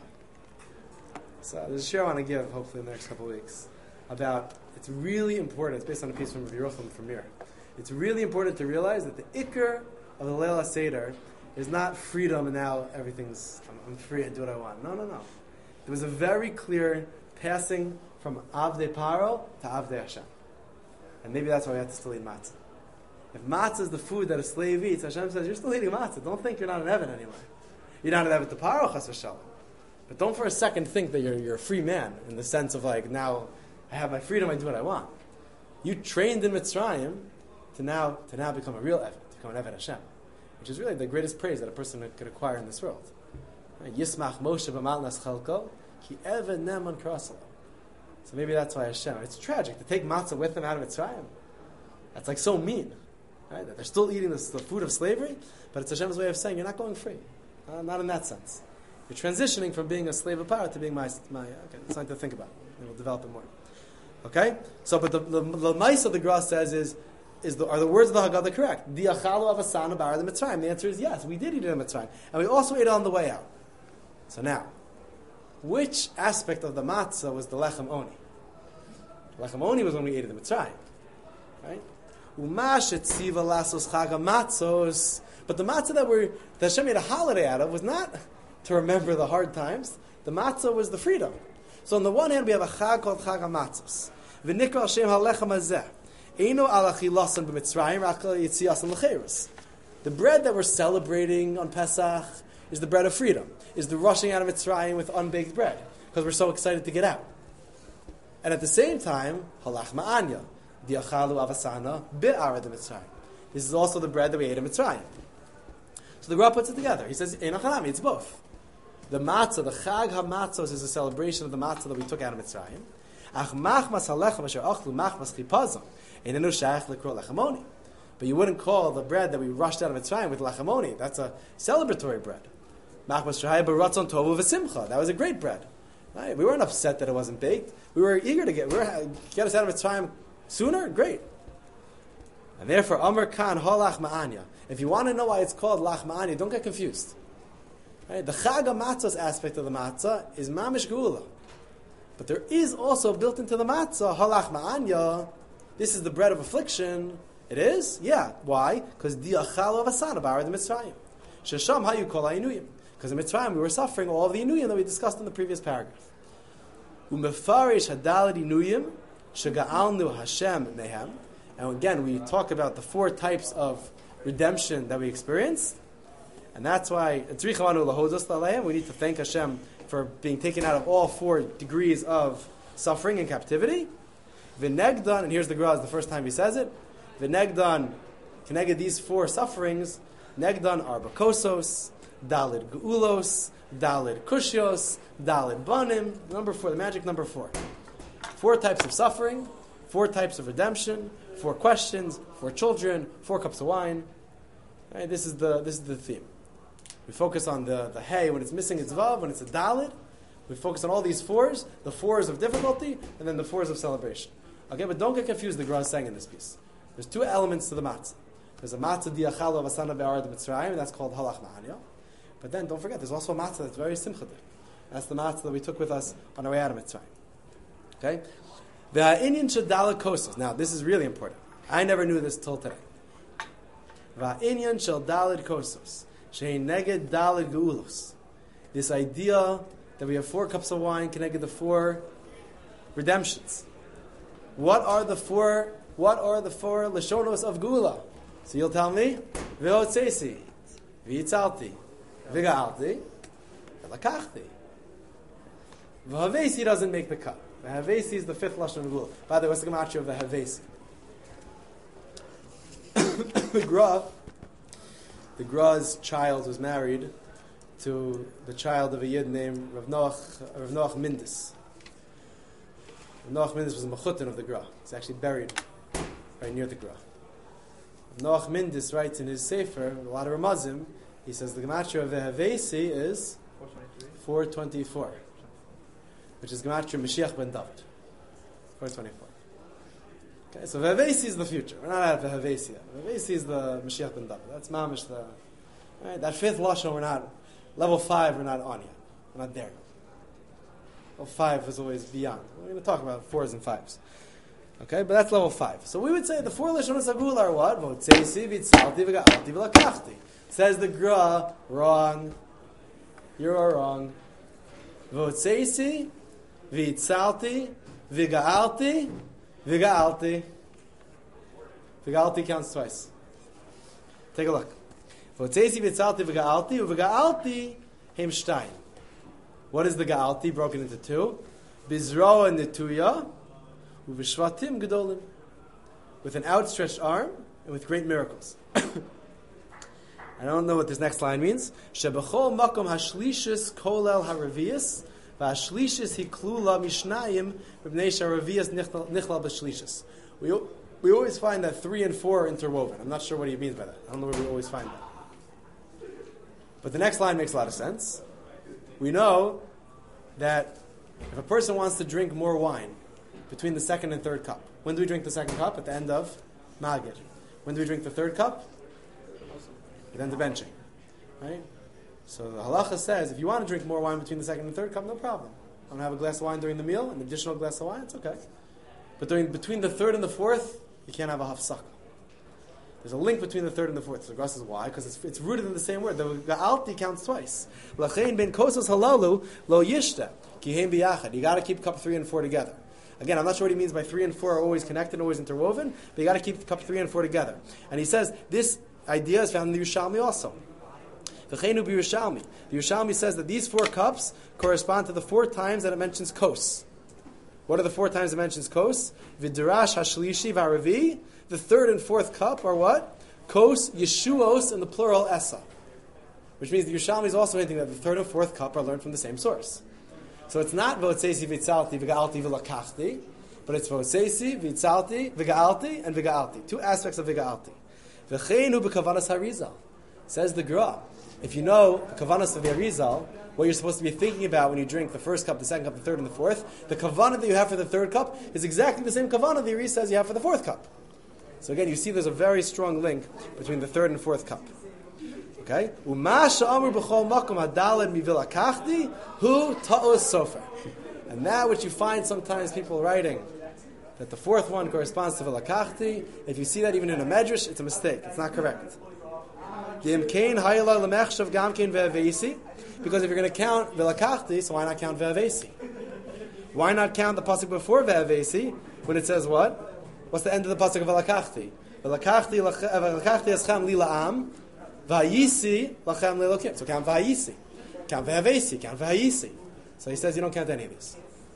So there's a share I want to give, hopefully in the next couple of weeks, about it's really important. It's based on a piece from Rabbi Yochanan from Mir. It's really important to realize that the ikr of the Leil HaSeder is not freedom and now everything's I'm, I'm free and do what I want. No, no, no. There was a very clear passing from Avdei Paro to Avdei Hashem, and maybe that's why we have to still eat matzah. If matzah is the food that a slave eats, Hashem says you're still eating matzah. Don't think you're not an Evan anymore. You're not an Evan to Paro, chas v'shalom. But don't for a second think that you're, you're a free man in the sense of like, now I have my freedom, I do what I want. You trained in Mitzrayim to now to now become a real Eved, to become an Eved Hashem, which is really the greatest praise that a person could acquire in this world. Yismach Moshe b'mal nas chalko, ki Eved neman krasalo. So maybe that's why Hashem, it's tragic to take matzah with them out of Mitzrayim. That's like so mean. Right? That they're still eating this, the food of slavery, but it's Hashem's way of saying you're not going free. Uh, not in that sense. You're transitioning from being a slave of power to being my, my okay, it's something to think about. And we'll develop it more. Okay? So, but the, the, the mice of the Gra says is, is the, are the words of the Haggadah correct? The achalu of asana bar the Mitzrayim. The answer is yes, we did eat it in Mitzrayim. And we also ate it on the way out. So now, which aspect of the matzah was the lechem oni? The lechem oni was when we ate it in Mitzrayim. Right? Umash etziva lasos chaga matzos. But the matzah that, we're, that Hashem made a holiday out of was not to remember the hard times. The matzah was the freedom. So on the one hand, we have a chag called Chag HaMatzos. V'nikra Hashem halechem hazeh. Eino ala chilasan b'mitzrayim, rakal yitziasan l'cheirus. The bread that we're celebrating on Pesach is the bread of freedom, is the rushing out of Mitzrayim with unbaked bread, because we're so excited to get out. And at the same time, halach ma'anya, diachalu avasana bi'ara de Mitzrayim. This is also the bread that we ate in Mitzrayim. So the Gra puts it together. He says, Ein achanami, it's both. The matzah, the Chag HaMatzos, is a celebration of the matzah that we took out of Mitzrayim. Ach machmas halechem asher achlu machmas chipazon. Einenu shayach lekro lechamoni. But you wouldn't call the bread that we rushed out of Mitzrayim with lechamoni. That's a celebratory bread. Machmas shahai baratzon tovu v'simcha. That was a great bread. Right? We weren't upset that it wasn't baked. We were eager to get, we were, get us out of Mitzrayim sooner. Great. And therefore, Amar Khan halach ma'anya. If you want to know why it's called lach ma'anya, don't get confused. Right? The Chag HaMatzos aspect of the matzah is mamish geula. But there is also built into the matzah, halach ma'anya, this is the bread of affliction. It is? Yeah. Why? Because diachal of asana bar the Mitzrayim. Shesham hayu kol ha'inuyim. Because in Mitzrayim we were suffering all of the inuyim that we discussed in the previous paragraph. Umefarish hadalad inuyim shega'alnu Hashem mehem. And again, we talk about the four types of redemption that we experienced. And that's why we need to thank Hashem for being taken out of all four degrees of suffering and captivity. V'negdan, and here's the Gra, the first time he says it. V'negdan, connected these four sufferings. Negdan are bakosos, dalid geulos, dalid kushios, dalid banim. Number four, the magic number four. Four types of suffering, four types of redemption, four questions, four children, four cups of wine. Right, this is the this is the theme. We focus on the, the hey when it's missing its vav, when it's a dalid. We focus on all these fours, the fours of difficulty, and then the fours of celebration. Okay, but don't get confused, the Gra is saying in this piece. There's two elements to the matzah. There's a matzah diachalo of asana be'arad mitzrayim, and that's called halach ma'anya. But then, don't forget, there's also a matzah that's very simchadik. That's the matzah that we took with us on our way out of Mitzrayim. Okay? V'ha'inyan shel kosos. Now, this is really important. I never knew this till today. V'ha'inyan shel daled kosos. She'in neged daled geulos. This idea that we have four cups of wine connected to four redemptions. What are the four, what are the four lashonos of geula? So you'll tell me, V'hotzesi, V'itzalti, V'ga'alti, V'lakachti. V'havesi doesn't make the cut. V'havesi is the fifth lashon of geula. By the way, what's the gematria of the Havesi? the Gra, the Gra's child was married to the child of a Yid named Rav Noach, Rav Noach Mindis. Rav Noach Mindis was a mechutin of the Gra. He's actually buried right near the Gra. Noach Mindis writes in his Sefer, a lot of Ramazim, he says the gematria of the Havesi is four twenty-four, which is gematria Mashiach ben David. four twenty-four. Okay, so Havesi is the future. We're not at the Havesi yet. Havesi is the Mashiach ben David. That's mamish the right. That fifth lashon we're not level five. We're not on yet. We're not there. Level five is always beyond. We're going to talk about fours and fives. Okay, but that's level five. So we would say the four lashonos of geula are what? V'hotzesi, v'tzalti, v'ga'alti, v'lakachti. Says the Gra, wrong. You're all wrong. V'hotzesi, v'tzalti, v'ga'alti, v'ga'alti. V'ga'alti counts twice. Take a look. V'hotzesi, v'tzalti, v'ga'alti, v'ga'alti, hem shtayim. What is the ga'alti broken into two? Bizro and netuya. With an outstretched arm and with great miracles. I don't know what this next line means. Shebechol makom hashlishis kolel haravias v'hashlishis hiklula mishnayim v'bnei sharavias nichlal b'shlishis. We we always find that three and four are interwoven. I'm not sure what he means by that. I don't know where we always find that. But the next line makes a lot of sense. We know that if a person wants to drink more wine between the second and third cup. When do we drink the second cup? At the end of Magid. When do we drink the third cup? At the end of benching. Right? So the halacha says, if you want to drink more wine between the second and third cup, no problem. I'm going to have a glass of wine during the meal, an additional glass of wine, it's okay. But during, between the third and the fourth, you can't have a hafsaka. There's a link between the third and the fourth. So the Gra says why? Because it's, it's rooted in the same word. The ga'alti counts twice. L'chein ben kosos halalu lo yishta kihem biyachad. You got to keep cup three and four together. Again, I'm not sure what he means by three and four are always connected, always interwoven, but you got to keep cup three and four together. And he says this idea is found in the Yerushalmi also. V'cheinu b'Yerushalmi. The Yerushalmi says that these four cups correspond to the four times that it mentions kos. What are the four times it mentions kos? V'dirash hashlishi v'aravi. The third and fourth cup are what? Kos, Yeshuos, and the plural esa. Which means the Yerushalmi is also hinting that the third and fourth cup are learned from the same source. So it's not v'hotzesi v'tzalti v'ga'alti v'lakachti, but it's v'hotzesi v'tzalti v'ga'alti and v'ga'alti. Two aspects of v'ga'alti. V'cheinu b'kavanas harizal. Says the Gra. If you know the kavanas of the harizal, what you're supposed to be thinking about when you drink the first cup, the second cup, the third, and the fourth, the kavanah that you have for the third cup is exactly the same kavanah the Harizal says you have for the fourth cup. So again, you see there's a very strong link between the third and fourth cup. Okay? Umasha amru b'chol makom hadaled mivilakachti hu ta'os sofer. And that which you find sometimes people writing, that the fourth one corresponds to vilakachti, if you see that even in a medrash, it's a mistake. It's not correct. Because if you're going to count vilakachti, so why not count ve'avesi? Why not count the pasuk before ve'avesi when it says what? What's the end of the pasuk of vilakachti? Vilakachti vilakachti eschem li la'am. Vayisi lachem lelokim. So count vayisi, count ve'avesi, count vayisi. So he says you don't count any of these.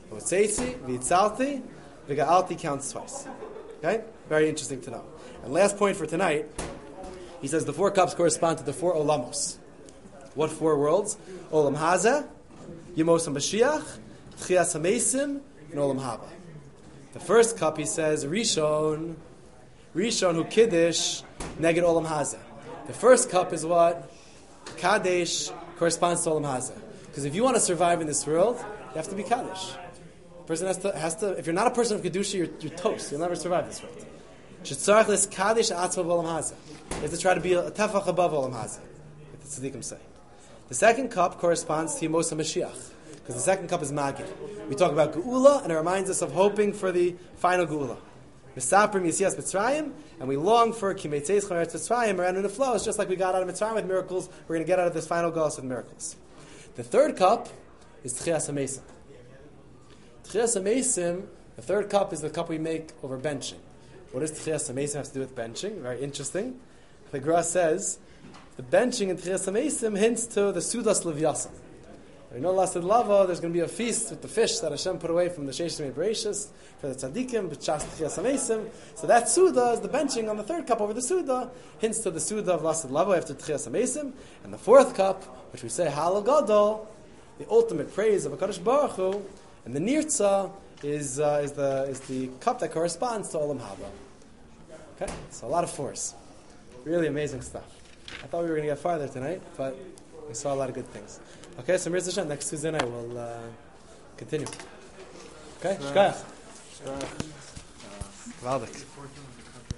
Votzeitzi, Vitzalti, Viga'alti counts twice. Okay? Very interesting to know. And last point for tonight, he says the four cups correspond to the four olamos. What four worlds? Olam Haza, Yemos HaMashiach, Tchias HaMesim, and Olam Haba. The first cup, he says, Rishon, Rishon who Kiddush, Neged Olam Haza. The first cup is what? Kadesh corresponds to Olam Haza. Because if you want to survive in this world, you have to be Kadesh. A person has to, has to, if you're not a person of Kedusha, you're, you're toast. You'll never survive this world. Shetzarach lis Kadesh atzma Olam Haza. You have to try to be a, a tefach above Olam Haza. Like the tzaddikim say. The second cup corresponds to Yemos HaMashiach. Because the second cup is Magid. We talk about Geula, and it reminds us of hoping for the final Geula. Misaprim Yisiyas Mitzrayim, and we long for Kimetzeis Charetz Mitzrayim, around in the flow. It's just like we got out of Mitzrayim with miracles, we're going to get out of this final Galus with miracles. The third cup is Tchias HaMesim. Tchias HaMesim, the third cup is the cup we make over benching. What does Tchias HaMesim have to do with benching? Very interesting. The Gra says, the benching in Tchias HaMesim hints to the Sudas Leviasan. We know Lasted Lava, there's going to be a feast with the fish that Hashem put away from the Sheshim Bereshis for the Tzaddikim, B'chas Tchias HaMesim. So that Suda is the benching on the third cup over the Suda, hints to the Suda of Lasted Lava after Tchias HaMesim. And the fourth cup, which we say Halal Gadol, the ultimate praise of HaKadosh Baruch Hu, and the Nirtza is uh, is the is the cup that corresponds to Olam Haba. Okay, so a lot of force, really amazing stuff. I thought we were going to get farther tonight, but we saw a lot of good things. Okay, so Mirza Hashem, next Tuesday night we'll uh, continue. Okay, Shkaya. Valdik.